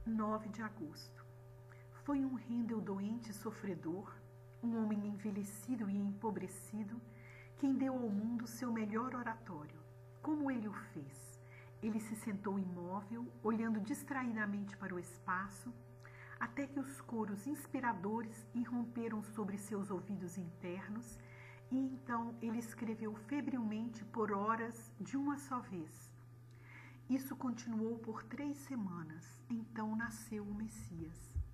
9 de agosto. Foi um Handel doente e sofredor, um homem envelhecido e empobrecido, quem deu ao mundo seu melhor oratório. Como ele o fez? Ele se sentou imóvel, olhando distraidamente para o espaço, até que os coros inspiradores irromperam sobre seus ouvidos internos, e então ele escreveu febrilmente por horas de uma só vez. Isso continuou por 3 semanas, então nasceu o Messias.